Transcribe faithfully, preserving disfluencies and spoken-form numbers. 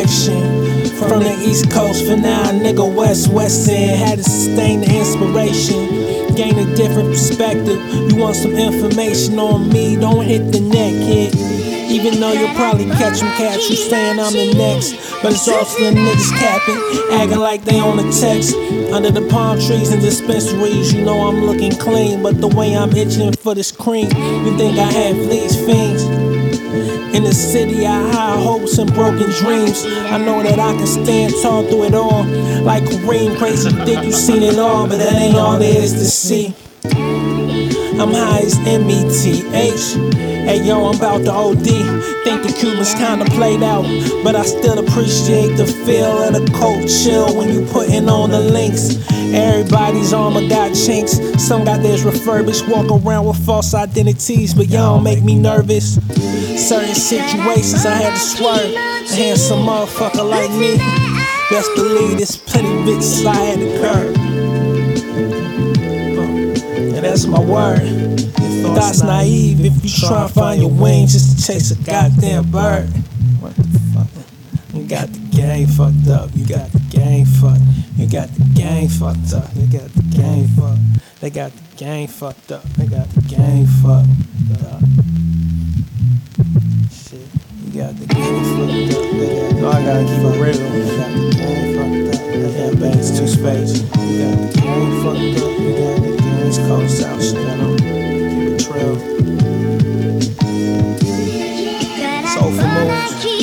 direction. From the East Coast for now, nigga West West End. Had to sustain the inspiration, gain a different perspective. You want some information on me, don't hit the neck hit. Even though you'll probably catch them cats, you saying I'm the next. But it's also the niggas capping, acting like they on the text. Under the palm trees and dispensaries, you know I'm looking clean. But the way I'm itching for this cream, you think I have these fiends. In the city I hide hopes and broken dreams. I know that I can stand tall through it all. Like Kareem, crazy dick, you seen it all, but that ain't all there is to see. I'm high as M E T H. Hey yo, I'm about to O D. Think the Cubans kinda played out, but I still appreciate the feel of the cold chill when you putting on the links. Everybody's armor got chinks, some got theirs refurbished. Walk around with false identities, but y'all make me nervous. Certain situations I had to swerve. A handsome motherfucker like me, best believe there's plenty bitches I had to curb. And that's my word. Thoughts naive if you try to find your wings just to chase a goddamn bird. What the fuck? You got the game fucked up. You got the game fucked. You got the game fucked up. You got the game fucked. They got the game fucked up. They got the game fucked up. Shit, you got the game fucked up. They got no, I gotta keep it real. You got the game fucked up. They got banks two space. You got the game fucked up. You got the game. It's called South Channel. Keep it trail. Soulful moves.